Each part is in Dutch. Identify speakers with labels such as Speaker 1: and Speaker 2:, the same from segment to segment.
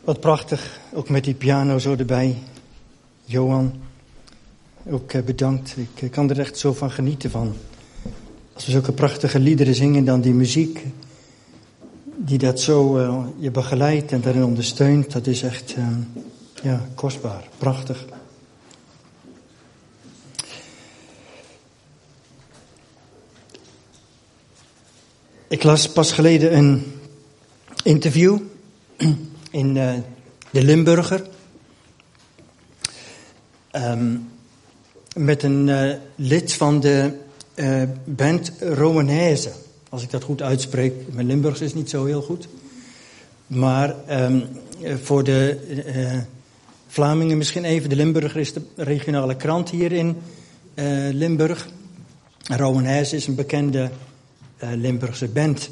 Speaker 1: Wat prachtig, ook met die piano zo erbij. Johan, ook bedankt. Ik kan er echt zo van genieten van. Als we zulke prachtige liederen zingen, dan die muziek die dat zo je begeleidt en daarin ondersteunt, dat is echt kostbaar, prachtig. Ik las pas geleden een interview in de Limburger met een lid van de band Rowanese. Als ik dat goed uitspreek, mijn Limburgs is niet zo heel goed. Maar voor de Vlamingen misschien even. De Limburger is de regionale krant hier in Limburg. Rowanese is een bekende Limburgse band.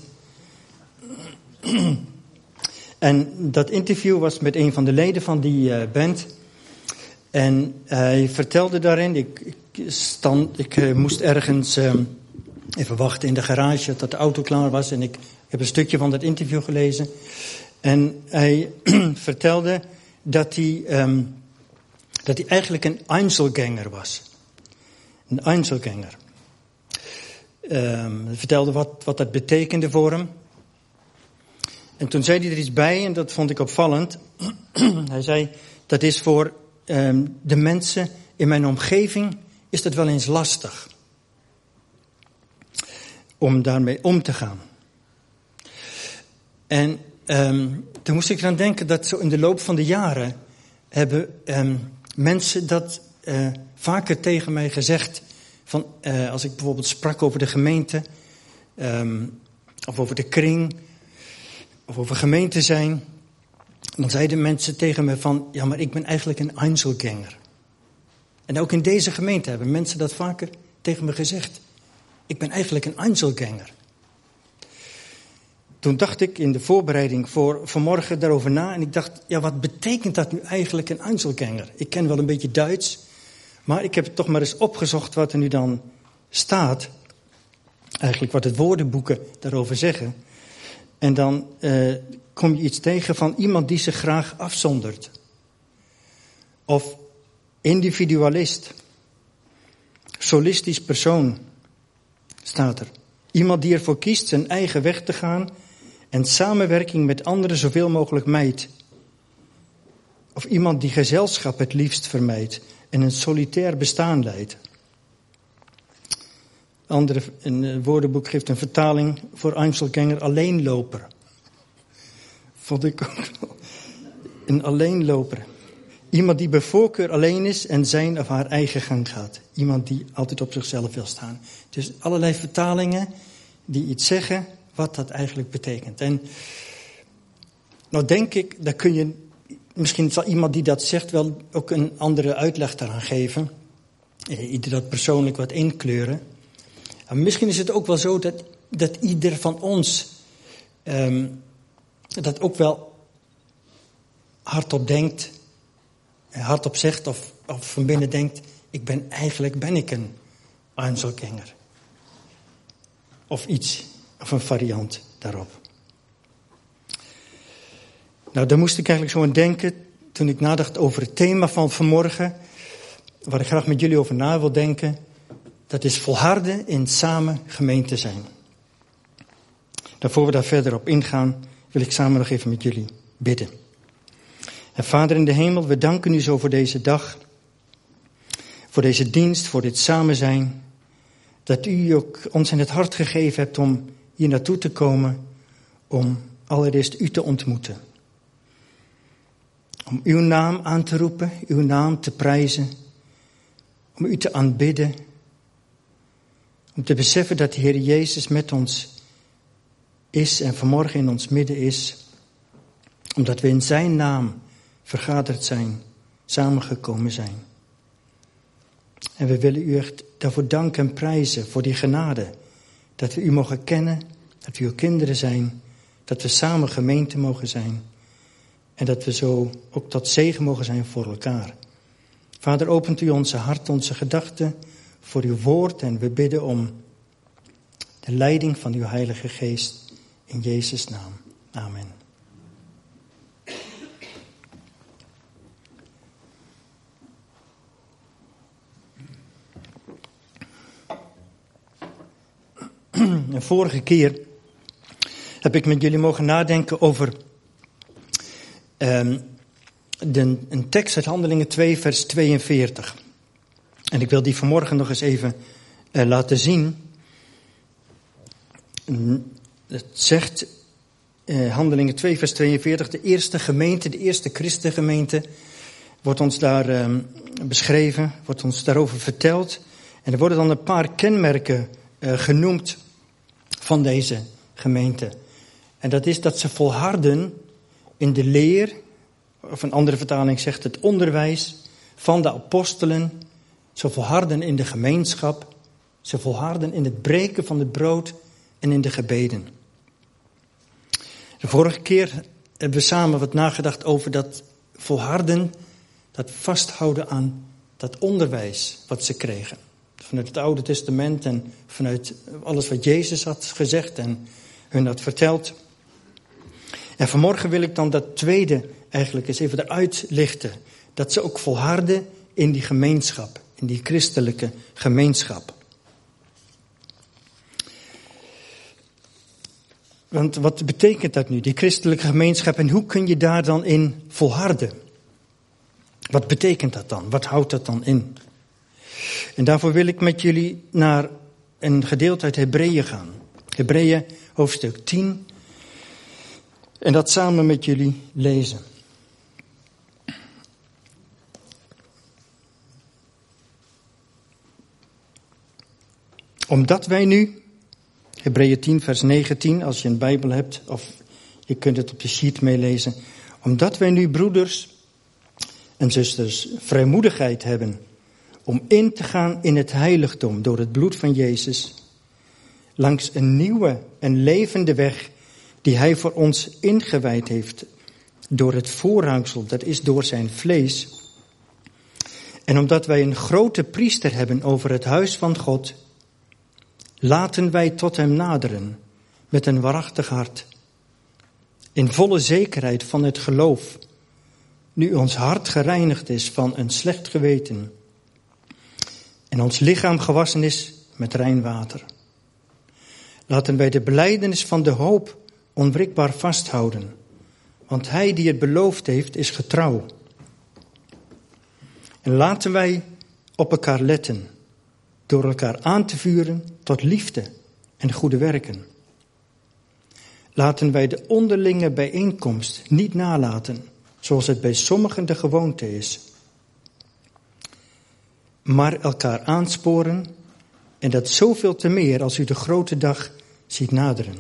Speaker 1: En dat interview was met een van de leden van die band. En hij vertelde daarin, ik moest ergens even wachten in de garage tot de auto klaar was. En ik heb een stukje van dat interview gelezen. En hij vertelde dat hij eigenlijk een Einzelgänger was. Een Einzelgänger. Hij vertelde wat dat betekende voor hem. En toen zei hij er iets bij, en dat vond ik opvallend. Hij zei, dat is voor de mensen in mijn omgeving, is dat wel eens lastig. Om daarmee om te gaan. En toen moest ik eraan denken dat zo in de loop van de jaren hebben mensen dat vaker tegen mij gezegd. Van, als ik bijvoorbeeld sprak over de gemeente, of over de kring, of over gemeente zijn, dan zeiden mensen tegen me van, ja, maar ik ben eigenlijk een Einzelgänger. En ook in deze gemeente hebben mensen dat vaker tegen me gezegd. Ik ben eigenlijk een Einzelgänger. Toen dacht ik in de voorbereiding voor vanmorgen daarover na, en ik dacht, ja, wat betekent dat nu eigenlijk, een Einzelgänger? Ik ken wel een beetje Duits, maar ik heb het toch maar eens opgezocht wat er nu dan staat. Eigenlijk wat het woordenboeken daarover zeggen. En dan kom je iets tegen van iemand die zich graag afzondert. Of individualist. Solistisch persoon staat er. Iemand die ervoor kiest zijn eigen weg te gaan en samenwerking met anderen zoveel mogelijk mijdt. Of iemand die gezelschap het liefst vermijdt en een solitair bestaan leidt. Een woordenboek geeft een vertaling voor Einzelgänger, alleenloper. Vond ik ook een alleenloper. Iemand die bij voorkeur alleen is en zijn of haar eigen gang gaat. Iemand die altijd op zichzelf wil staan. Dus allerlei vertalingen die iets zeggen wat dat eigenlijk betekent. En nou denk ik, daar kun je, misschien zal iemand die dat zegt wel ook een andere uitleg daaraan geven. Ieder dat persoonlijk wat inkleuren. En misschien is het ook wel zo dat ieder van ons dat ook wel hardop denkt, hardop zegt of van binnen denkt, eigenlijk ben ik een Einzelgänger. Of iets, of een variant daarop. Nou, daar moest ik eigenlijk zo aan denken toen ik nadacht over het thema van vanmorgen, waar ik graag met jullie over na wil denken. Dat is volharden in samen gemeente zijn. Voor we daar verder op ingaan, wil ik samen nog even met jullie bidden. En Vader in de hemel, we danken u zo voor deze dag, voor deze dienst, voor dit samen zijn. Dat u ook ons in het hart gegeven hebt om hier naartoe te komen, om allereerst u te ontmoeten. Om uw naam aan te roepen, uw naam te prijzen, om u te aanbidden. Om te beseffen dat de Heer Jezus met ons is en vanmorgen in ons midden is. Omdat we in zijn naam vergaderd zijn, samengekomen zijn. En we willen u echt daarvoor danken en prijzen voor die genade. Dat we u mogen kennen, dat we uw kinderen zijn, dat we samen gemeente mogen zijn. En dat we zo ook tot zegen mogen zijn voor elkaar. Vader, opent u onze hart, onze gedachten voor uw woord en we bidden om de leiding van uw Heilige Geest in Jezus' naam. Amen. Een vorige keer heb ik met jullie mogen nadenken over een tekst uit Handelingen 2, vers 42. En ik wil die vanmorgen nog eens even laten zien. Het zegt Handelingen 2, vers 42, de eerste gemeente, de eerste christengemeente, wordt ons daar beschreven, wordt ons daarover verteld. En er worden dan een paar kenmerken genoemd van deze gemeente. En dat is dat ze volharden in de leer, of een andere vertaling zegt het onderwijs van de apostelen. Ze volharden in de gemeenschap. Ze volharden in het breken van het brood en in de gebeden. De vorige keer hebben we samen wat nagedacht over dat volharden, dat vasthouden aan dat onderwijs wat ze kregen. Vanuit het Oude Testament en vanuit alles wat Jezus had gezegd en hun had verteld. En vanmorgen wil ik dan dat tweede eigenlijk eens even eruit lichten. Dat ze ook volharden in die gemeenschap, in die christelijke gemeenschap. Want wat betekent dat nu, die christelijke gemeenschap, en hoe kun je daar dan in volharden? Wat betekent dat dan? Wat houdt dat dan in? En daarvoor wil ik met jullie naar een gedeelte uit Hebreeën gaan. Hebreeën hoofdstuk 10. En dat samen met jullie lezen. Omdat wij nu, Hebreeën 10 vers 19, als je een Bijbel hebt, of je kunt het op de sheet meelezen. Omdat wij nu, broeders en zusters, vrijmoedigheid hebben om in te gaan in het heiligdom door het bloed van Jezus, langs een nieuwe en levende weg die hij voor ons ingewijd heeft door het voorhangsel, dat is door zijn vlees. En omdat wij een grote priester hebben over het huis van God, laten wij tot hem naderen met een waarachtig hart, in volle zekerheid van het geloof, nu ons hart gereinigd is van een slecht geweten en ons lichaam gewassen is met rein water. Laten wij de belijdenis van de hoop onwrikbaar vasthouden, want hij die het beloofd heeft is getrouw. En laten wij op elkaar letten, door elkaar aan te vuren tot liefde en goede werken. Laten wij de onderlinge bijeenkomst niet nalaten, zoals het bij sommigen de gewoonte is, maar elkaar aansporen, en dat zoveel te meer als u de grote dag ziet naderen.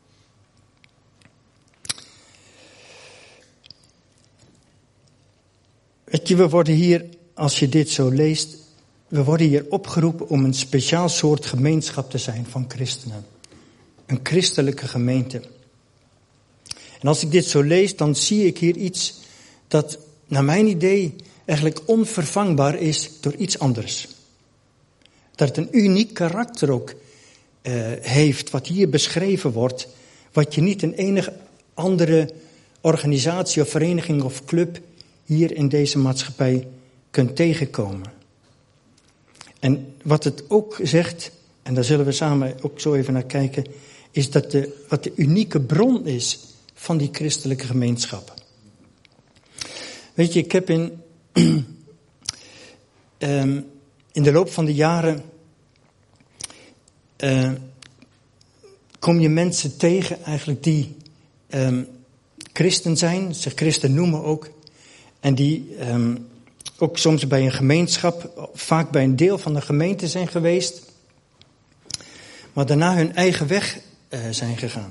Speaker 1: Weet je, we worden hier, als je dit zo leest, we worden hier opgeroepen om een speciaal soort gemeenschap te zijn van christenen. Een christelijke gemeente. En als ik dit zo lees, dan zie ik hier iets dat naar mijn idee eigenlijk onvervangbaar is door iets anders. Dat het een uniek karakter ook heeft, wat hier beschreven wordt, wat je niet in enige andere organisatie of vereniging of club hier in deze maatschappij kunt tegenkomen. En wat het ook zegt, en daar zullen we samen ook zo even naar kijken, is dat wat de unieke bron is van die christelijke gemeenschap. Weet je, ik heb in de loop van de jaren kom je mensen tegen eigenlijk die christen zijn, zich christen noemen ook, en die ook soms bij een gemeenschap, vaak bij een deel van de gemeente zijn geweest, maar daarna hun eigen weg zijn gegaan.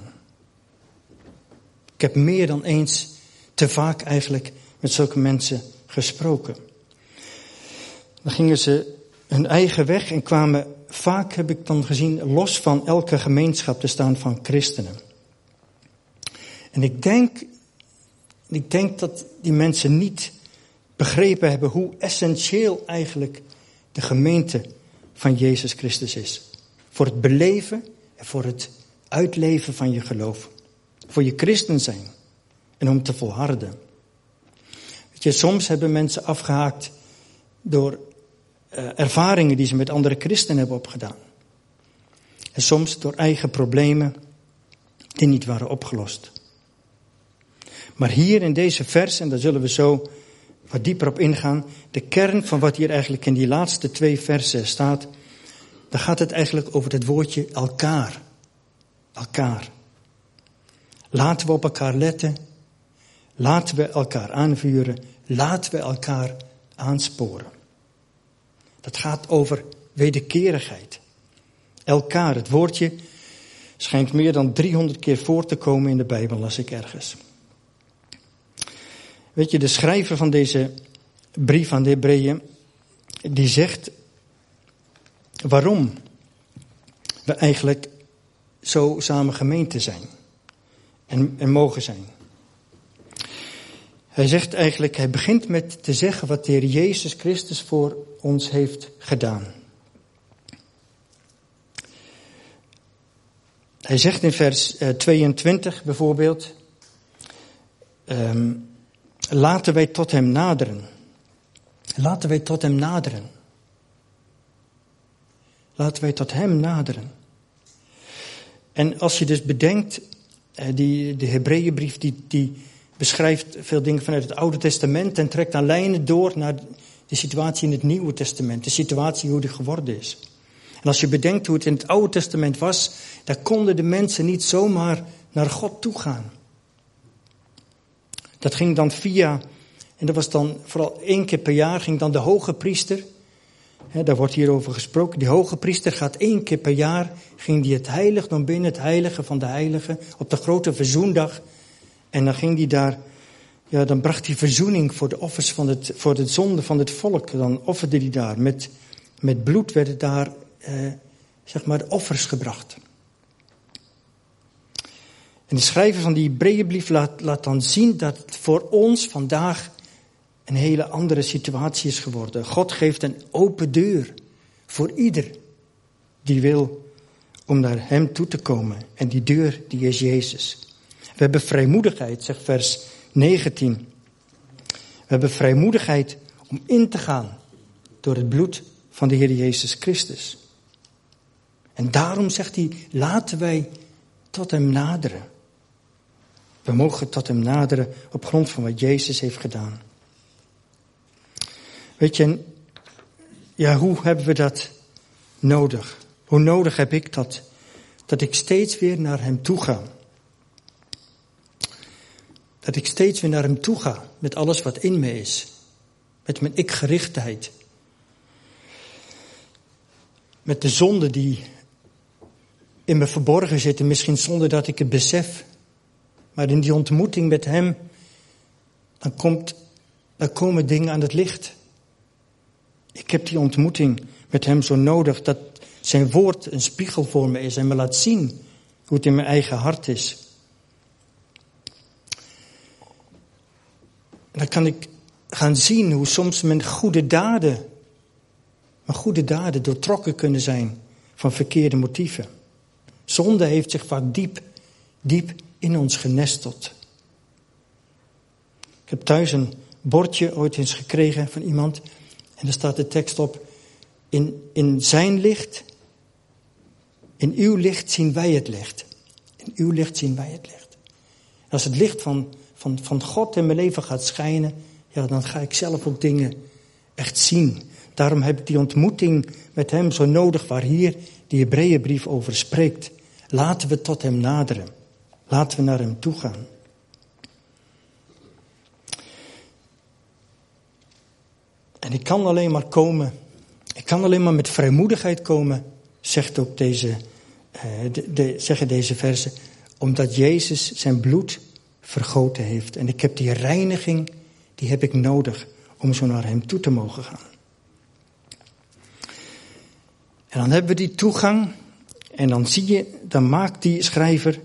Speaker 1: Ik heb meer dan eens te vaak eigenlijk met zulke mensen gesproken. Dan gingen ze hun eigen weg en kwamen vaak, heb ik dan gezien, los van elke gemeenschap te staan van christenen. En ik denk dat die mensen niet begrepen hebben hoe essentieel eigenlijk de gemeente van Jezus Christus is. Voor het beleven en voor het uitleven van je geloof. Voor je christen zijn en om te volharden. Weet je, soms hebben mensen afgehaakt door ervaringen die ze met andere christenen hebben opgedaan. En soms door eigen problemen die niet waren opgelost. Maar hier in deze vers, en daar zullen we zo wat dieper op ingaan, de kern van wat hier eigenlijk in die laatste 2 versen staat, dan gaat het eigenlijk over het woordje elkaar. Elkaar. Laten we op elkaar letten. Laten we elkaar aanvuren. Laten we elkaar aansporen. Dat gaat over wederkerigheid. Elkaar, het woordje schijnt meer dan 300 keer voor te komen in de Bijbel, las ik ergens. Weet je, de schrijver van deze brief aan de Hebreeën, die zegt waarom we eigenlijk zo samen gemeente zijn en mogen zijn. Hij zegt eigenlijk, hij begint met te zeggen wat de Heer Jezus Christus voor ons heeft gedaan. Hij zegt in vers 22 bijvoorbeeld, laten wij tot hem naderen. Laten wij tot hem naderen. Laten wij tot hem naderen. En als je dus bedenkt, de Hebreeënbrief die beschrijft veel dingen vanuit het Oude Testament en trekt aan lijnen door naar de situatie in het Nieuwe Testament. De situatie hoe die geworden is. En als je bedenkt hoe het in het Oude Testament was, daar konden de mensen niet zomaar naar God toe gaan. Dat ging dan via, en dat was dan vooral 1 keer per jaar, ging dan de hoge priester. Daar wordt hier over gesproken. Die hoge priester gaat 1 keer per jaar, ging die het heiligdom binnen, het heilige van de heiligen, op de grote verzoendag. En dan ging die daar, dan bracht hij verzoening voor de offers voor de zonde van het volk. Dan offerde hij daar, met bloed werden daar, de offers gebracht. En de schrijver van die Hebreeënbrief laat dan zien dat het voor ons vandaag een hele andere situatie is geworden. God geeft een open deur voor ieder die wil om naar hem toe te komen. En die deur, die is Jezus. We hebben vrijmoedigheid, zegt vers 19. We hebben vrijmoedigheid om in te gaan door het bloed van de Heer Jezus Christus. En daarom zegt hij, laten wij tot hem naderen. We mogen tot hem naderen op grond van wat Jezus heeft gedaan. Weet je, hoe hebben we dat nodig? Hoe nodig heb ik dat? Dat ik steeds weer naar hem toe ga. Dat ik steeds weer naar hem toe ga met alles wat in me is. Met mijn ikgerichtheid. Met de zonden die in me verborgen zitten, misschien zonder dat ik het besef. Maar in die ontmoeting met hem, dan komen dingen aan het licht. Ik heb die ontmoeting met hem zo nodig dat zijn woord een spiegel voor me is en me laat zien hoe het in mijn eigen hart is. En dan kan ik gaan zien hoe soms mijn goede daden doortrokken kunnen zijn van verkeerde motieven. Zonde heeft zich vaak diep in ons genesteld. Ik heb thuis een bordje ooit eens gekregen van iemand. En daar staat de tekst op. In zijn licht, in uw licht zien wij het licht. In uw licht zien wij het licht. En als het licht van God in mijn leven gaat schijnen, dan ga ik zelf ook dingen echt zien. Daarom heb ik die ontmoeting met hem zo nodig waar hier die Hebreeënbrief over spreekt. Laten we tot hem naderen. Laten we naar hem toe gaan. En ik kan alleen maar komen. Ik kan alleen maar met vrijmoedigheid komen, zegt ook zeggen deze versen. Omdat Jezus zijn bloed vergoten heeft. En ik heb die reiniging, die heb ik nodig om zo naar hem toe te mogen gaan. En dan hebben we die toegang. En dan zie je, dan maakt die schrijver,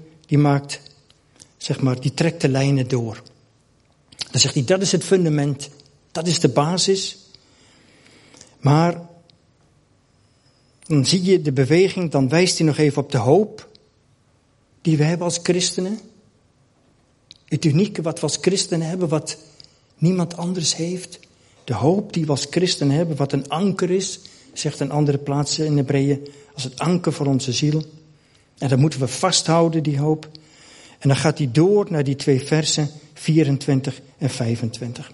Speaker 1: die trekt de lijnen door. Dan zegt hij, dat is het fundament. Dat is de basis. Maar dan zie je de beweging, dan wijst hij nog even op de hoop die we hebben als christenen. Het unieke wat we als christenen hebben, wat niemand anders heeft. De hoop die we als christenen hebben, wat een anker is, zegt een andere plaats in Hebreeën, als het anker voor onze ziel. En dat moeten we vasthouden, die hoop. En dan gaat hij door naar die 2 versen, 24 en 25.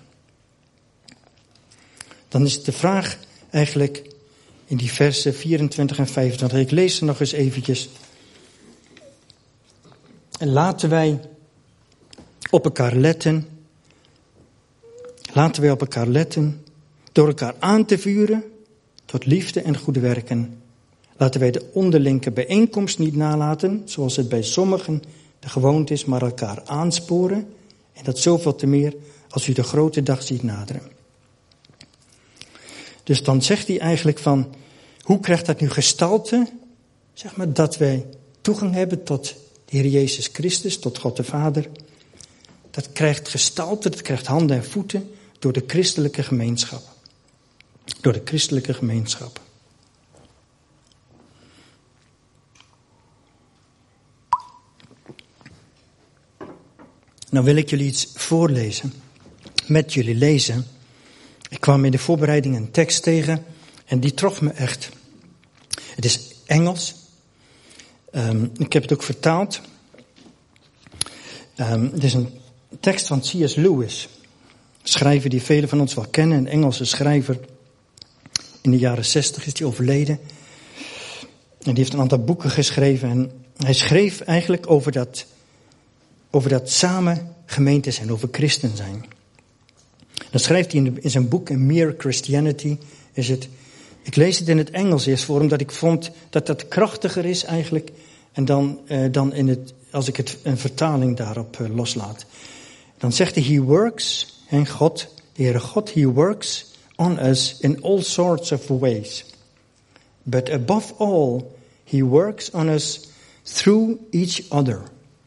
Speaker 1: Dan is de vraag eigenlijk in die versen 24 en 25. Ik lees ze nog eens eventjes. En laten wij op elkaar letten. Laten wij op elkaar letten. Door elkaar aan te vuren tot liefde en goede werken. Laten wij de onderlinge bijeenkomst niet nalaten, zoals het bij sommigen de gewoonte is, maar elkaar aansporen. En dat zoveel te meer als u de grote dag ziet naderen. Dus dan zegt hij eigenlijk van, hoe krijgt dat nu gestalte? Zeg maar dat wij toegang hebben tot de Heer Jezus Christus, tot God de Vader. Dat krijgt gestalte, dat krijgt handen en voeten door de christelijke gemeenschap. Door de christelijke gemeenschap. Nou wil ik jullie iets voorlezen, met jullie lezen. Ik kwam in de voorbereiding een tekst tegen en die trof me echt. Het is Engels. Ik heb het ook vertaald. Het is een tekst van C.S. Lewis. Een schrijver die velen van ons wel kennen, een Engelse schrijver. In de jaren 60 is hij overleden. En die heeft een aantal boeken geschreven. En hij schreef eigenlijk over dat samen gemeente zijn, over christen zijn. Dan schrijft hij in zijn boek A Mere Christianity, is het. Ik lees het in het Engels eerst voor, omdat ik vond dat dat krachtiger is eigenlijk. En dan als ik een vertaling daarop loslaat. Dan zegt hij, he works, en God, de Heere God, he works on us in all sorts of ways. But above all, he works on us through each other.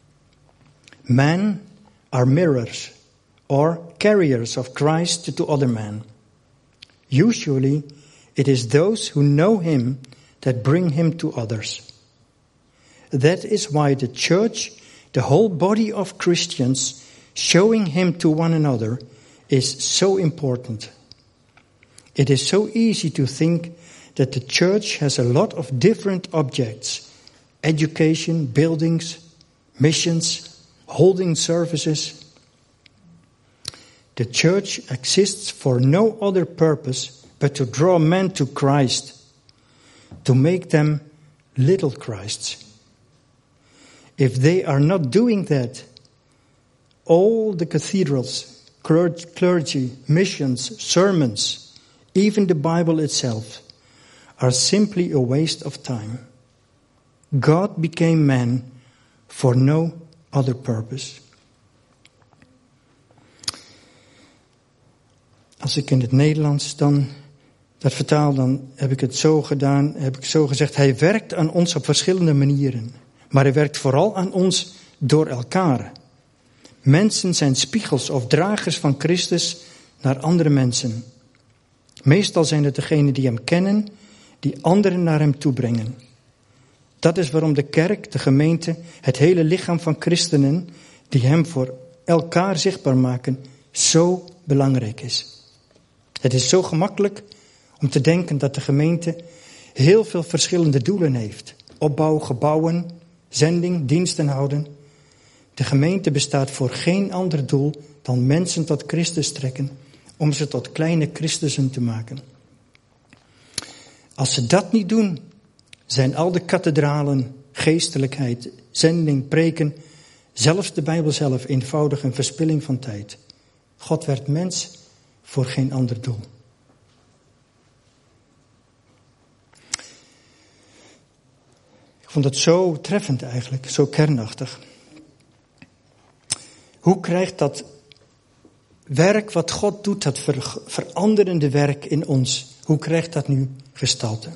Speaker 1: Men are mirrors or carriers of Christ to other men. Usually, it is those who know him that bring him to others. That is why the church, the whole body of Christians, showing him to one another is so important. It is so easy to think that the church has a lot of different objects: education, buildings, missions, holding services. The church exists for no other purpose but to draw men to Christ, to make them little Christs. If they are not doing that, all the cathedrals, clergy, missions, sermons, even the Bible itself, are simply a waste of time. God became man for no other purpose. Als ik in het Nederlands dan dat vertaal, dan heb ik het zo gedaan, heb ik zo gezegd, hij werkt aan ons op verschillende manieren. Maar hij werkt vooral aan ons door elkaar. Mensen zijn spiegels of dragers van Christus naar andere mensen. Meestal zijn het degenen die hem kennen, die anderen naar hem toe brengen. Dat is waarom de kerk, de gemeente, het hele lichaam van christenen die hem voor elkaar zichtbaar maken, zo belangrijk is. Het is zo gemakkelijk om te denken dat de gemeente heel veel verschillende doelen heeft. Opbouw, gebouwen, zending, diensten houden. De gemeente bestaat voor geen ander doel dan mensen tot Christus trekken, om ze tot kleine Christussen te maken. Als ze dat niet doen, zijn al de kathedralen, geestelijkheid, zending, preken, zelfs de Bijbel zelf eenvoudig een verspilling van tijd. God werd mens voor geen ander doel. Ik vond het zo treffend eigenlijk, zo kernachtig. Hoe krijgt dat werk wat God doet, dat veranderende werk in ons, hoe krijgt dat nu gestalte?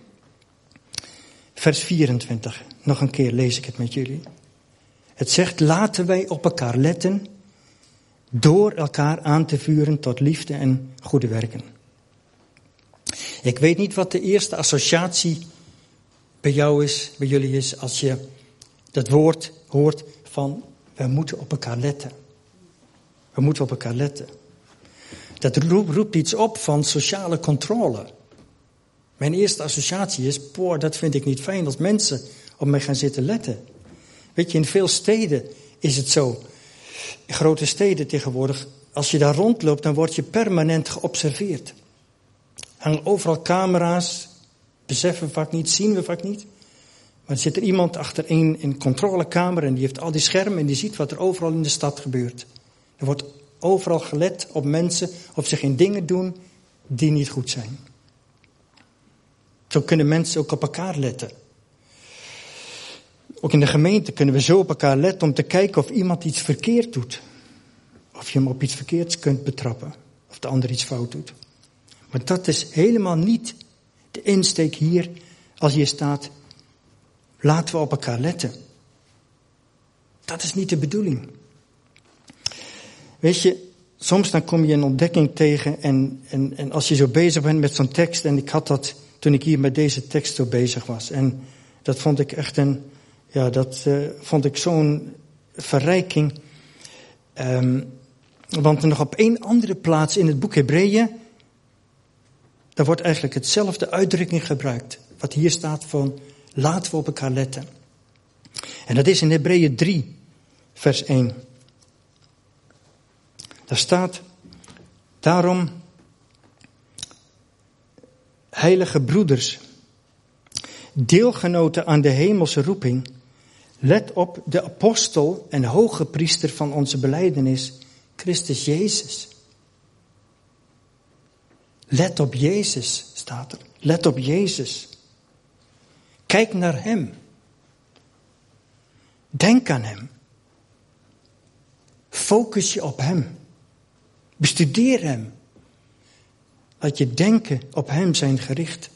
Speaker 1: Vers 24, nog een keer lees ik het met jullie. Het zegt, laten wij op elkaar letten, door elkaar aan te vuren tot liefde en goede werken. Ik weet niet wat de eerste associatie bij jou is, bij jullie is, als je dat woord hoort van, we moeten op elkaar letten. We moeten op elkaar letten. Dat roept iets op van sociale controle. Mijn eerste associatie is, dat vind ik niet fijn als mensen op mij gaan zitten letten. Weet je, in veel steden is het zo. In grote steden tegenwoordig, als je daar rondloopt, dan word je permanent geobserveerd. Hangen overal camera's, beseffen we vaak niet, zien we vaak niet. Maar er zit er iemand achter een controlekamer en die heeft al die schermen en die ziet wat er overal in de stad gebeurt. Er wordt overal gelet op mensen of ze geen dingen doen die niet goed zijn. Zo kunnen mensen ook op elkaar letten. Ook in de gemeente kunnen we zo op elkaar letten om te kijken of iemand iets verkeerd doet. Of je hem op iets verkeerds kunt betrappen. Of de ander iets fout doet. Maar dat is helemaal niet de insteek hier als hier staat. Laten we op elkaar letten. Dat is niet de bedoeling. Weet je, soms dan kom je een ontdekking tegen en als je zo bezig bent met zo'n tekst, en ik had dat toen ik hier met deze tekst zo bezig was. En dat vond ik echt vond ik zo'n verrijking. Want nog op één andere plaats in het boek Hebreeën, daar wordt eigenlijk hetzelfde uitdrukking gebruikt. Wat hier staat van, laten we op elkaar letten. En dat is in Hebreeën 3, vers 1. Daar staat, daarom, heilige broeders, deelgenoten aan de hemelse roeping, let op de apostel en hoge priester van onze belijdenis, Christus Jezus. Let op Jezus, staat er. Let op Jezus. Kijk naar hem. Denk aan hem. Focus je op hem. Bestudeer hem. Laat je denken op hem zijn gericht.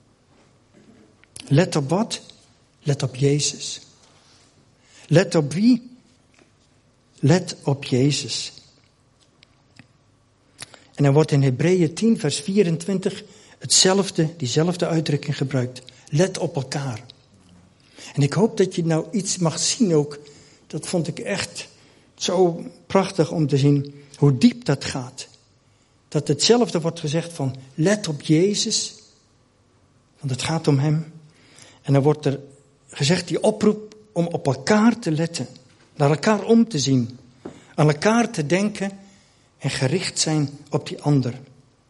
Speaker 1: Let op wat? Let op Jezus. Let op wie? Let op Jezus. En dan wordt in Hebreeën 10 vers 24 diezelfde uitdrukking gebruikt. Let op elkaar. En ik hoop dat je nou iets mag zien ook. Dat vond ik echt zo prachtig om te zien hoe diep dat gaat. Dat hetzelfde wordt gezegd van let op Jezus. Want het gaat om hem. En dan wordt er gezegd die oproep om op elkaar te letten. Naar elkaar om te zien. Aan elkaar te denken. En gericht zijn op die ander.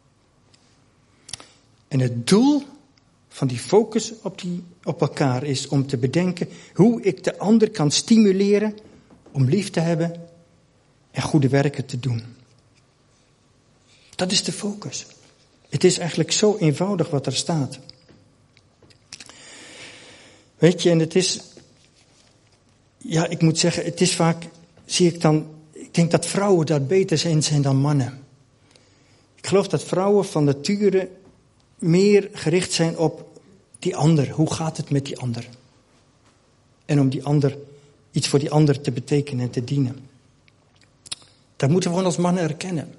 Speaker 1: En het doel van die focus op elkaar is om te bedenken hoe ik de ander kan stimuleren om lief te hebben en goede werken te doen. Dat is de focus. Het is eigenlijk zo eenvoudig wat er staat. Weet je, en het is, ik moet zeggen, het is vaak, ik denk dat vrouwen daar beter zijn dan mannen. Ik geloof dat vrouwen van nature meer gericht zijn op die ander. Hoe gaat het met die ander? En om die ander, iets voor die ander te betekenen en te dienen. Dat moeten we gewoon als mannen erkennen.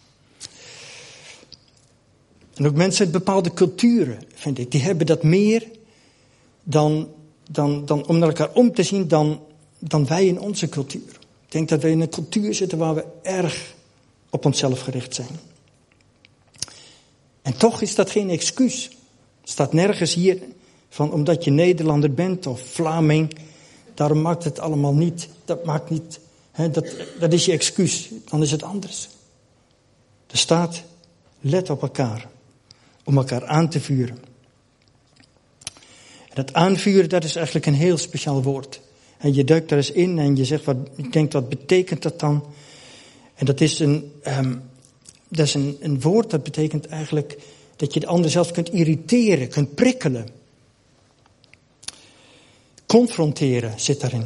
Speaker 1: En ook mensen uit bepaalde culturen, vind ik, die hebben dat meer dan om naar elkaar om te zien dan wij in onze cultuur. Ik denk dat wij in een cultuur zitten waar we erg op onszelf gericht zijn. En toch is dat geen excuus. Het staat nergens hier van omdat je Nederlander bent of Vlaming, daarom maakt het allemaal niet. Dat maakt niet, dat is je excuus. Dan is het anders. Er staat, let op elkaar. Om elkaar aan te vuren. En dat aanvuren, dat is eigenlijk een heel speciaal woord. En je duikt daar eens in en je zegt, ik denk, wat betekent dat dan? En dat is een woord dat betekent eigenlijk dat je de ander zelfs kunt irriteren, kunt prikkelen. Confronteren zit daarin.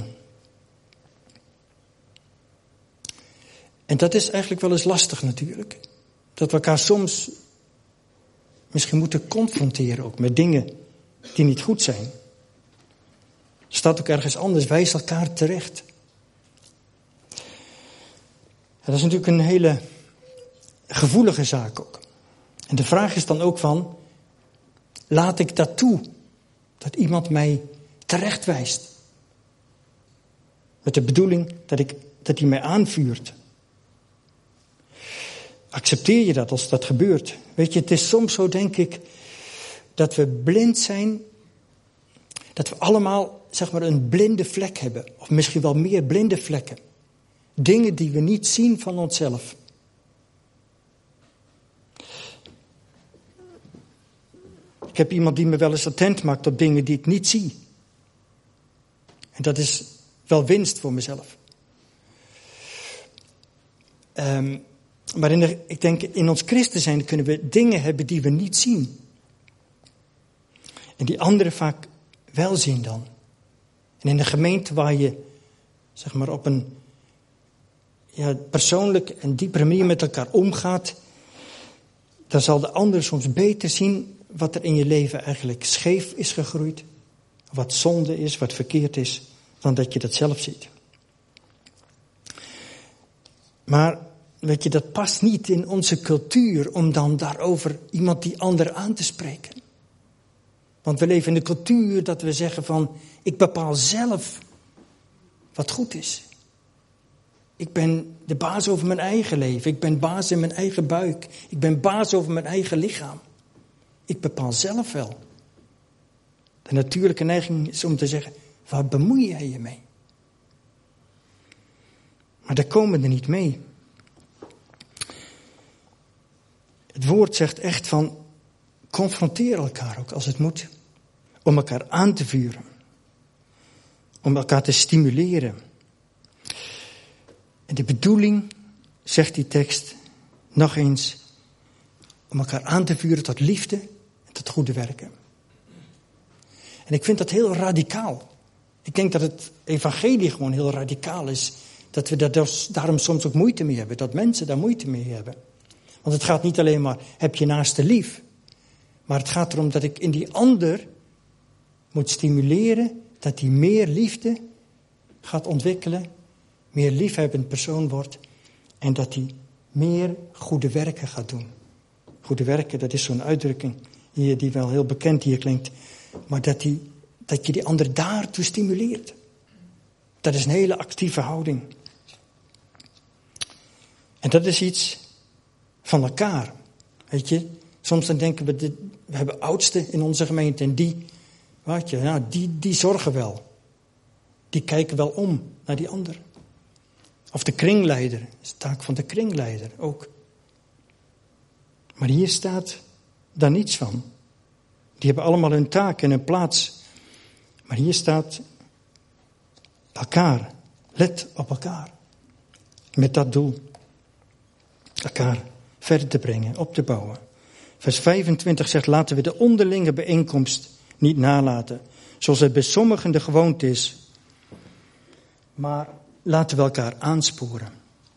Speaker 1: En dat is eigenlijk wel eens lastig natuurlijk. Dat we elkaar soms misschien moeten confronteren ook met dingen die niet goed zijn. Er staat ook ergens anders, wijs elkaar terecht. En dat is natuurlijk een hele gevoelige zaak ook. En de vraag is dan ook van, laat ik dat toe? Dat iemand mij terecht wijst. Met de bedoeling dat hij mij aanvuurt. Accepteer je dat als dat gebeurt? Weet je, het is soms zo, denk ik, dat we blind zijn, dat we allemaal zeg maar een blinde vlek hebben. Of misschien wel meer blinde vlekken. Dingen die we niet zien van onszelf. Ik heb iemand die me wel eens attent maakt op dingen die ik niet zie. En dat is wel winst voor mezelf. Maar ik denk in ons christen zijn kunnen we dingen hebben die we niet zien. En die anderen vaak wel zien dan. En in de gemeente waar je zeg maar op een persoonlijk en diepere manier met elkaar omgaat, dan zal de ander soms beter zien wat er in je leven eigenlijk scheef is gegroeid. Wat zonde is, wat verkeerd is, dan dat je dat zelf ziet. Maar weet je, dat past niet in onze cultuur om dan daarover iemand die ander aan te spreken. Want we leven in de cultuur dat we zeggen van, ik bepaal zelf wat goed is. Ik ben de baas over mijn eigen leven. Ik ben baas in mijn eigen buik. Ik ben baas over mijn eigen lichaam. Ik bepaal zelf wel. De natuurlijke neiging is om te zeggen, waar bemoei jij je mee? Maar daar komen we er niet mee. Het woord zegt echt van, confronteer elkaar ook als het moet. Om elkaar aan te vuren. Om elkaar te stimuleren. En de bedoeling, zegt die tekst nog eens, om elkaar aan te vuren tot liefde en tot goede werken. En ik vind dat heel radicaal. Ik denk dat het evangelie gewoon heel radicaal is. Dat we daarom soms ook moeite mee hebben. Dat mensen daar moeite mee hebben. Want het gaat niet alleen maar, heb je naaste lief. Maar het gaat erom dat ik in die ander moet stimuleren dat hij meer liefde gaat ontwikkelen. Meer liefhebbend persoon wordt. En dat hij meer goede werken gaat doen. Goede werken, dat is zo'n uitdrukking hier die wel heel bekend hier klinkt. Maar dat je die ander daartoe stimuleert. Dat is een hele actieve houding. En dat is iets van elkaar. Weet je, soms dan denken we hebben oudsten in onze gemeente en die zorgen wel. Die kijken wel om naar die ander. Of de kringleider, dat is de taak van de kringleider ook. Maar hier staat daar niets van. Die hebben allemaal hun taak en hun plaats. Maar hier staat elkaar. Let op elkaar. Met dat doel. Elkaar verder te brengen, op te bouwen. Vers 25 zegt, laten we de onderlinge bijeenkomst niet nalaten. Zoals het bij sommigen de gewoonte is. Maar laten we elkaar aansporen.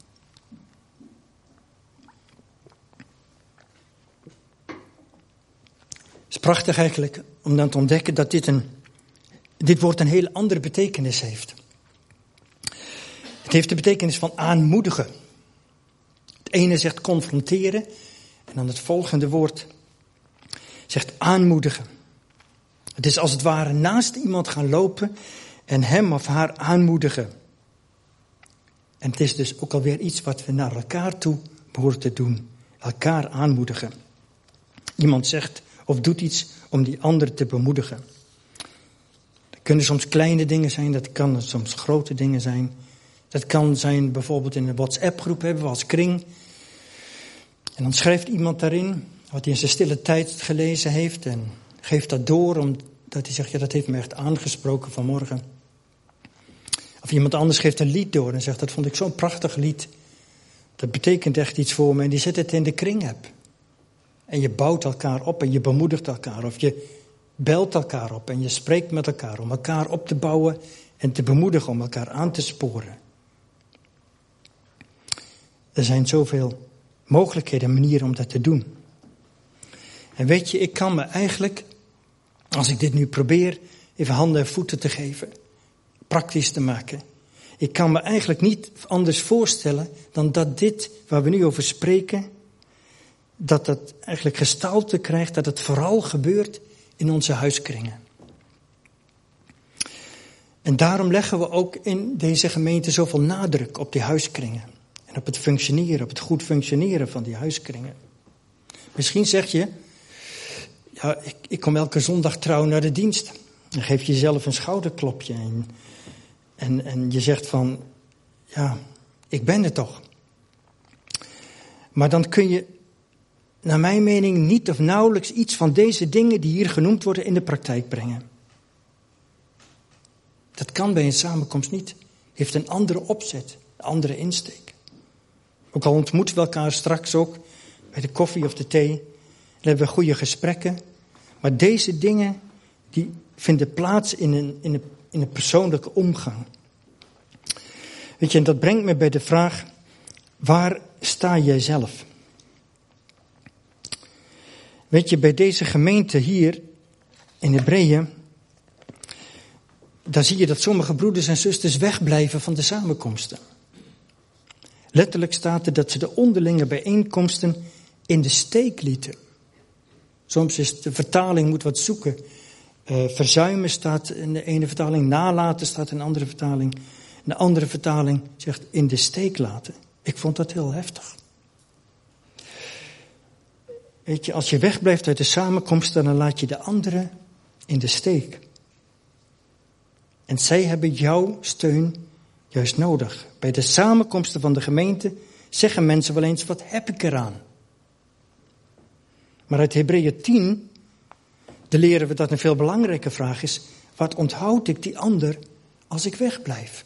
Speaker 1: Het is prachtig eigenlijk om dan te ontdekken dat dit woord een heel andere betekenis heeft. Het heeft de betekenis van aanmoedigen. Het ene zegt confronteren en dan het volgende woord zegt aanmoedigen. Het is als het ware naast iemand gaan lopen en hem of haar aanmoedigen. En het is dus ook alweer iets wat we naar elkaar toe behoren te doen. Elkaar aanmoedigen. Iemand zegt of doet iets om die ander te bemoedigen. Dat kunnen soms kleine dingen zijn, dat kan soms grote dingen zijn. Dat kan zijn bijvoorbeeld in een WhatsApp-groep hebben we als kring. En dan schrijft iemand daarin wat hij in zijn stille tijd gelezen heeft. En geeft dat door omdat hij zegt, ja, dat heeft me echt aangesproken vanmorgen. Of iemand anders geeft een lied door en zegt, dat vond ik zo'n prachtig lied. Dat betekent echt iets voor me. En die zet het in de kring-app. En je bouwt elkaar op en je bemoedigt elkaar. Of je belt elkaar op en je spreekt met elkaar om elkaar op te bouwen en te bemoedigen, om elkaar aan te sporen. Er zijn zoveel mogelijkheden en manieren om dat te doen. En weet je, ik kan me eigenlijk, als ik dit nu probeer, even handen en voeten te geven, praktisch te maken. Ik kan me eigenlijk niet anders voorstellen dan dat dit waar we nu over spreken, dat dat eigenlijk gestalte krijgt, dat het vooral gebeurt in onze huiskringen. En daarom leggen we ook in deze gemeente zoveel nadruk op die huiskringen. En op het functioneren, op het goed functioneren van die huiskringen. Misschien zeg je, ik kom elke zondag trouw naar de dienst. Dan geef je jezelf een schouderklopje. En je zegt van, ja, ik ben er toch. Maar dan kun je, naar mijn mening, niet of nauwelijks iets van deze dingen die hier genoemd worden in de praktijk brengen. Dat kan bij een samenkomst niet. Heeft een andere opzet, een andere insteek. Ook al ontmoeten we elkaar straks ook bij de koffie of de thee. Dan hebben we goede gesprekken. Maar deze dingen die vinden plaats in een persoonlijke omgang. Weet je, en dat brengt me bij de vraag, waar sta jij zelf? Weet je, bij deze gemeente hier in Hebreeën, dan zie je dat sommige broeders en zusters wegblijven van de samenkomsten. Letterlijk staat er dat ze de onderlinge bijeenkomsten in de steek lieten. Soms is de vertaling, moet wat zoeken. Verzuimen staat in de ene vertaling, nalaten staat in de andere vertaling. De andere vertaling zegt in de steek laten. Ik vond dat heel heftig. Weet je, als je wegblijft uit de samenkomsten, dan laat je de anderen in de steek. En zij hebben jouw steun juist nodig. Bij de samenkomsten van de gemeente zeggen mensen wel eens, wat heb ik eraan? Maar uit Hebreeën 10 leren we dat een veel belangrijke vraag is, wat onthoud ik die ander als ik wegblijf?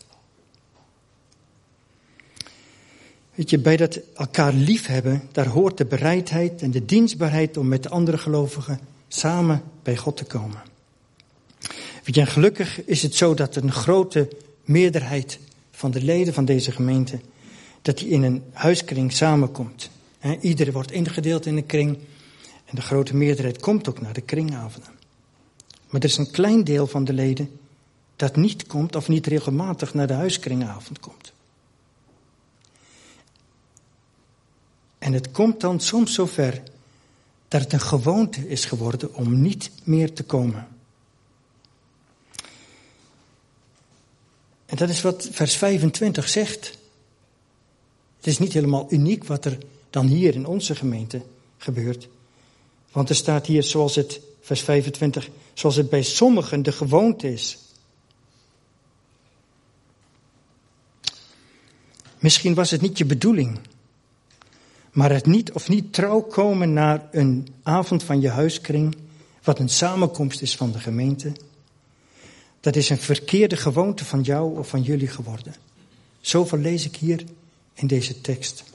Speaker 1: Weet je, bij dat elkaar liefhebben, daar hoort de bereidheid en de dienstbaarheid om met de andere gelovigen samen bij God te komen. Weet je, en gelukkig is het zo dat een grote meerderheid van de leden van deze gemeente, dat die in een huiskring samenkomt. Iedereen wordt ingedeeld in een kring en de grote meerderheid komt ook naar de kringavonden. Maar er is een klein deel van de leden dat niet komt of niet regelmatig naar de huiskringavond komt. En het komt dan soms zover dat het een gewoonte is geworden om niet meer te komen. En dat is wat vers 25 zegt. Het is niet helemaal uniek wat er dan hier in onze gemeente gebeurt. Want er staat hier, zoals het, vers 25, zoals het bij sommigen de gewoonte is. Misschien was het niet je bedoeling, maar het niet of niet trouw komen naar een avond van je huiskring, wat een samenkomst is van de gemeente, dat is een verkeerde gewoonte van jou of van jullie geworden. Zoveel lees ik hier in deze tekst.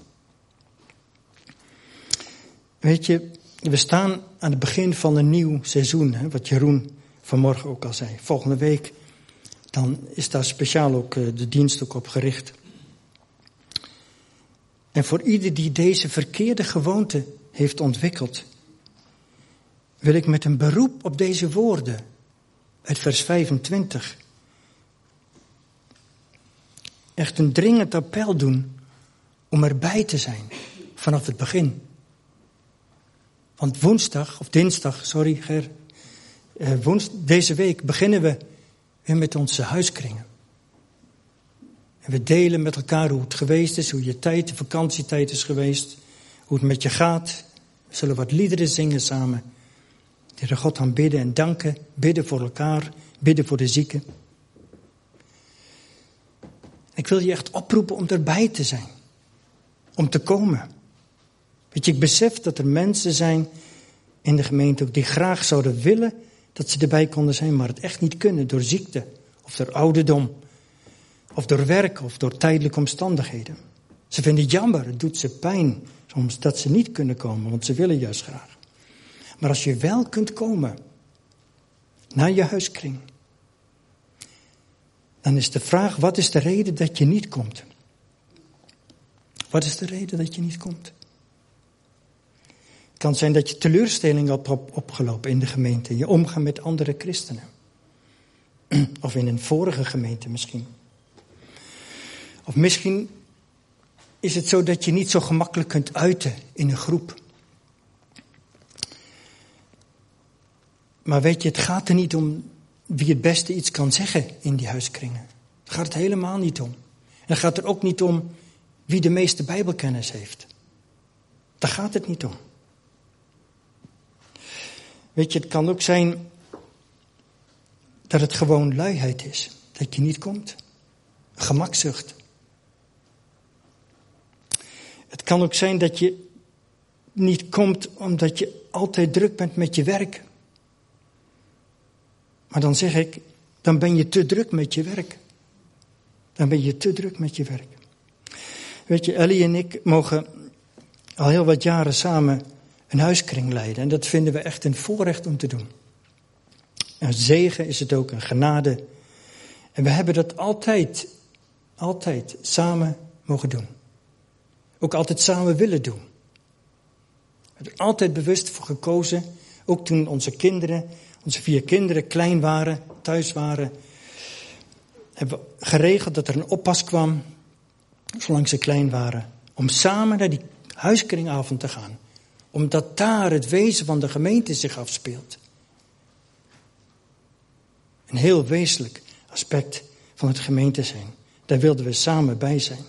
Speaker 1: Weet je, we staan aan het begin van een nieuw seizoen, wat Jeroen vanmorgen ook al zei. Volgende week, dan is daar speciaal ook de dienst ook op gericht. En voor ieder die deze verkeerde gewoonte heeft ontwikkeld, wil ik met een beroep op deze woorden uit vers 25 echt een dringend appel doen om erbij te zijn vanaf het begin. Want deze week beginnen we weer met onze huiskringen. En we delen met elkaar hoe het geweest is, hoe je tijd, de vakantietijd is geweest, hoe het met je gaat. We zullen wat liederen zingen samen. De Heere God aanbidden en danken, bidden voor elkaar, bidden voor de zieken. Ik wil je echt oproepen om erbij te zijn, om te komen. Weet je, ik besef dat er mensen zijn in de gemeente ook die graag zouden willen dat ze erbij konden zijn, maar het echt niet kunnen door ziekte of door ouderdom of door werk of door tijdelijke omstandigheden. Ze vinden het jammer, het doet ze pijn soms dat ze niet kunnen komen, want ze willen juist graag. Maar als je wel kunt komen naar je huiskring, dan is de vraag, wat is de reden dat je niet komt? Wat is de reden dat je niet komt? Het kan zijn dat je teleurstelling hebt opgelopen in de gemeente, je omgaan met andere christenen. Of in een vorige gemeente misschien. Of misschien is het zo dat je niet zo gemakkelijk kunt uiten in een groep. Maar weet je, het gaat er niet om wie het beste iets kan zeggen in die huiskringen. Daar gaat het helemaal niet om. En dan gaat het er ook niet om wie de meeste Bijbelkennis heeft. Daar gaat het niet om. Weet je, het kan ook zijn dat het gewoon luiheid is. Dat je niet komt. Gemakzucht. Het kan ook zijn dat je niet komt omdat je altijd druk bent met je werk. Maar dan zeg ik, dan ben je te druk met je werk. Dan ben je te druk met je werk. Weet je, Ellie en ik mogen al heel wat jaren samen een huiskring leiden. En dat vinden we echt een voorrecht om te doen. Een zegen is het ook, een genade. En we hebben dat altijd samen mogen doen. Ook altijd samen willen doen. We hebben er altijd bewust voor gekozen. Ook toen onze 4 kinderen klein waren, thuis waren. Hebben we geregeld dat er een oppas kwam, zolang ze klein waren. Om samen naar die huiskringavond te gaan. Omdat daar het wezen van de gemeente zich afspeelt. Een heel wezenlijk aspect van het gemeente zijn. Daar wilden we samen bij zijn.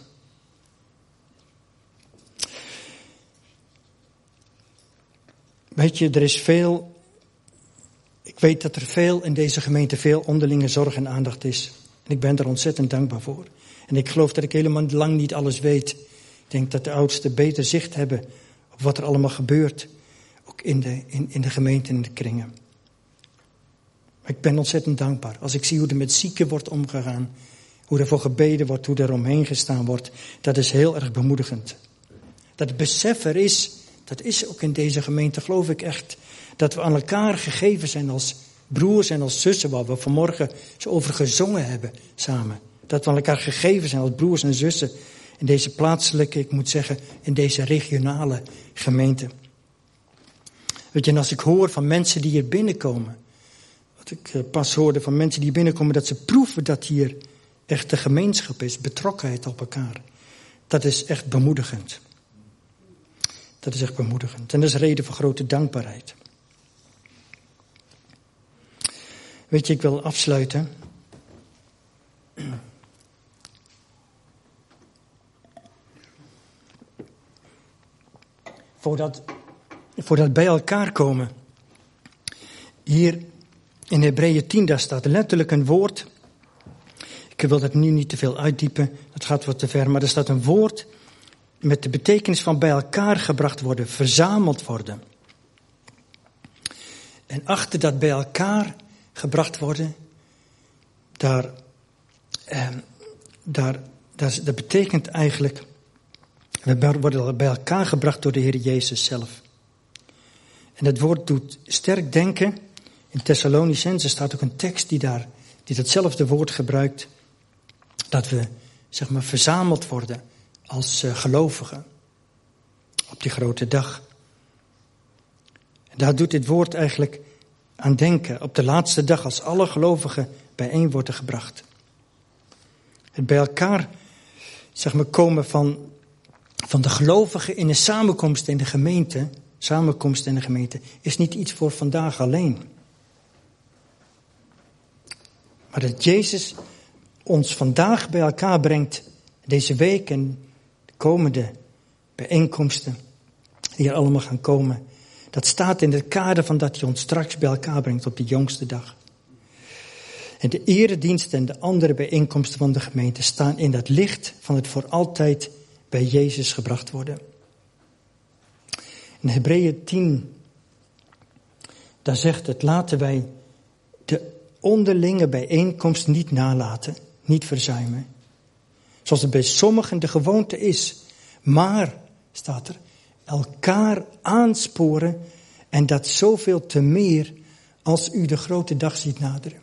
Speaker 1: Weet je, er is veel. Ik weet dat er veel in deze gemeente, veel onderlinge zorg en aandacht is. En ik ben er ontzettend dankbaar voor. En ik geloof dat ik helemaal lang niet alles weet. Ik denk dat de oudsten beter zicht hebben op wat er allemaal gebeurt. Ook in de gemeente en in de kringen. Maar ik ben ontzettend dankbaar. Als ik zie hoe er met zieken wordt omgegaan. Hoe er voor gebeden wordt, hoe er omheen gestaan wordt. Dat is heel erg bemoedigend. Dat het besef er is, dat is ook in deze gemeente, geloof ik echt. Dat we aan elkaar gegeven zijn als broers en als zussen, waar we vanmorgen zo over gezongen hebben samen. Dat we aan elkaar gegeven zijn als broers en zussen in deze plaatselijke, ik moet zeggen, in deze regionale gemeente. Weet je, en als ik hoor van mensen die hier binnenkomen, wat ik pas hoorde van mensen die hier binnenkomen, dat ze proeven dat hier echt de gemeenschap is, betrokkenheid op elkaar. Dat is echt bemoedigend. Dat is echt bemoedigend. En dat is reden voor grote dankbaarheid. Weet je, ik wil afsluiten. Voordat bij elkaar komen. Hier in Hebreeën 10, daar staat letterlijk een woord. Ik wil dat nu niet te veel uitdiepen, dat gaat wat te ver. Maar er staat een woord met de betekenis van bij elkaar gebracht worden, verzameld worden. En achter dat bij elkaar gebracht worden, dat betekent eigenlijk, we worden bij elkaar gebracht door de Heer Jezus zelf. En het woord doet sterk denken. In Thessalonicense staat ook een tekst die datzelfde woord gebruikt. Dat we, verzameld worden als gelovigen. Op die grote dag. En daar doet dit woord eigenlijk aan denken. Op de laatste dag als alle gelovigen bijeen worden gebracht. Het bij elkaar, komen van de gelovigen in een samenkomst in de gemeente. Samenkomst in de gemeente is niet iets voor vandaag alleen. Maar dat Jezus ons vandaag bij elkaar brengt, deze week en de komende bijeenkomsten die er allemaal gaan komen. Dat staat in het kader van dat hij ons straks bij elkaar brengt op de jongste dag. En de erediensten en de andere bijeenkomsten van de gemeente staan in dat licht van het voor altijd bij Jezus gebracht worden. In Hebreeën 10, daar zegt het, laten wij de onderlinge bijeenkomst niet nalaten, niet verzuimen. Zoals het bij sommigen de gewoonte is. Maar, staat er, elkaar aansporen en dat zoveel te meer als u de grote dag ziet naderen.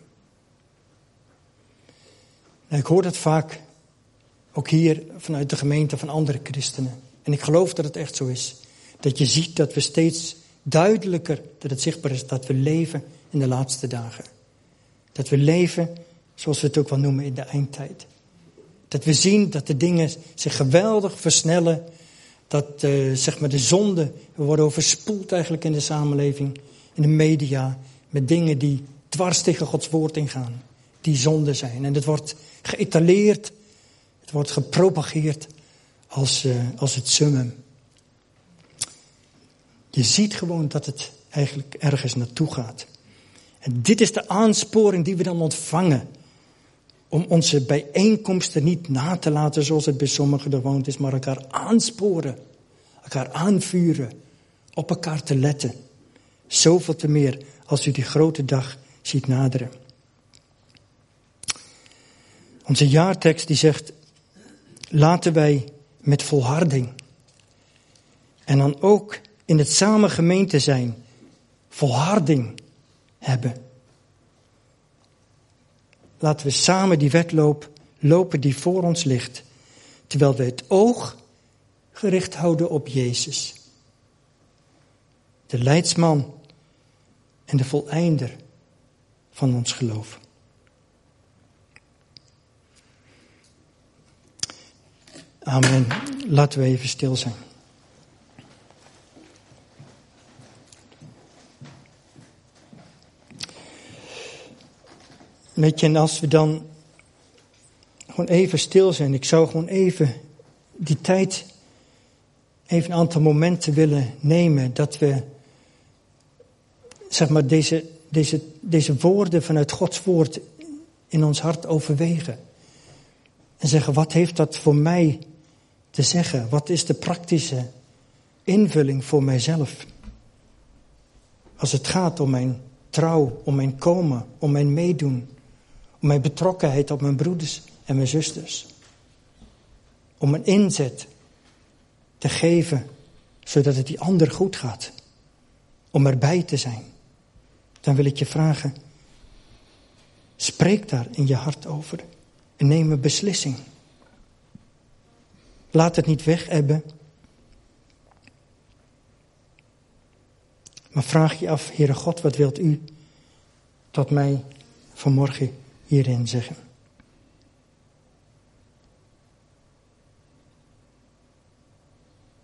Speaker 1: Nou, ik hoor dat vaak, ook hier vanuit de gemeente van andere christenen. En ik geloof dat het echt zo is. Dat je ziet dat we steeds duidelijker, dat het zichtbaar is, dat we leven in de laatste dagen. Dat we leven, zoals we het ook wel noemen, in de eindtijd. Dat we zien dat de dingen zich geweldig versnellen. Dat de zonde, we worden overspoeld eigenlijk in de samenleving, in de media, met dingen die dwars tegen Gods woord ingaan. Die zonde zijn. En het wordt geëtaleerd, het wordt gepropageerd als het summum. Je ziet gewoon dat het eigenlijk ergens naartoe gaat. En dit is de aansporing die we dan ontvangen. Om onze bijeenkomsten niet na te laten zoals het bij sommigen de gewoonte is, maar elkaar aansporen. Elkaar aanvuren. Op elkaar te letten. Zoveel te meer als u die grote dag ziet naderen. Onze jaartekst die zegt, laten wij met volharding en dan ook in het samen gemeente zijn, volharding hebben. Laten we samen die wedloop lopen die voor ons ligt, terwijl we het oog gericht houden op Jezus. De leidsman en de voleinder van ons geloof. Amen. Laten we even stil zijn. Weet je, en als we dan gewoon even stil zijn. Ik zou gewoon even die tijd, even een aantal momenten willen nemen. Dat we, zeg maar, deze woorden vanuit Gods woord in ons hart overwegen. En zeggen, wat heeft dat voor mij te zeggen? Wat is de praktische invulling voor mijzelf? Als het gaat om mijn trouw, om mijn komen, om mijn meedoen. Om mijn betrokkenheid op mijn broeders en mijn zusters. Om een inzet te geven, zodat het die ander goed gaat. Om erbij te zijn. Dan wil ik je vragen, spreek daar in je hart over. En neem een beslissing. Laat het niet wegebben. Maar vraag je af, Heere God, wat wilt u tot mij vanmorgen hierin zeggen?